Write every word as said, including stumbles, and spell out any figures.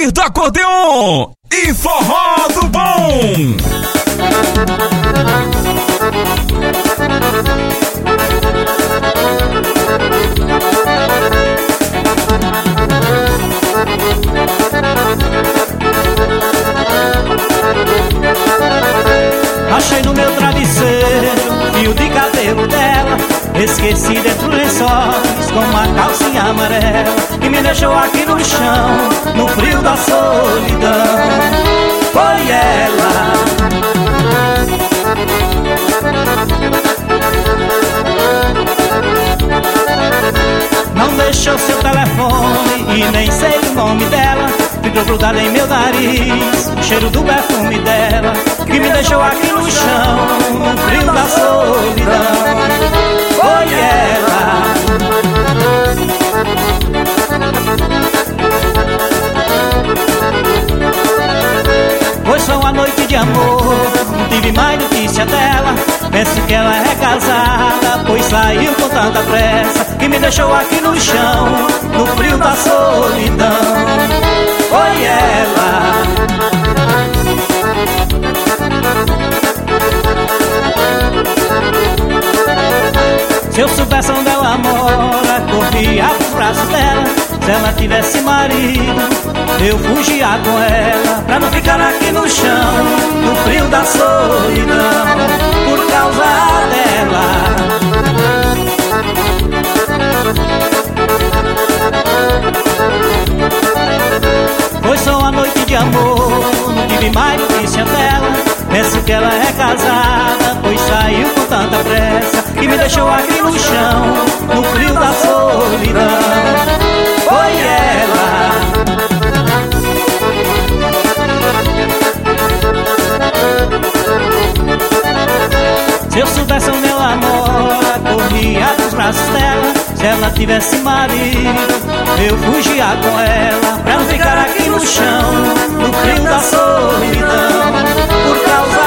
do acordeon e forró do bom. Achei no meu travesseiro fio de cabelo dela, esqueci dentro do lençóis com uma calcinha amarela, que me deixou aqui no chão, no frio da solidão. Foi ela. Não deixou seu telefone e nem sei o nome dela, ficou grudado em meu nariz o cheiro do perfume dela, que me deixou aqui no chão, no frio da solidão. Foi ela. Foi só uma noite de amor, não tive mais notícia dela. Penso que ela é casada, pois saiu com tanta pressa, que me deixou aqui no chão, no frio da solidão. Foi ela. Se eu soubesse onde ela mora, corria pros braços dela. Se ela tivesse marido, eu fugia com ela, pra não ficar aqui no chão, no frio da solidão, por causa dela. Foi só uma noite de amor, não tive mais notícia dela. Penso que ela é casada, pois saiu com tanta pressa, que me deixou aqui no chão, no frio da solidão. Foi ela. Se eu soubesse onde ela mora, corria dos braços dela. Se ela tivesse marido, eu fugia com ela, pra não ficar aqui no chão, no frio da solidão, por causa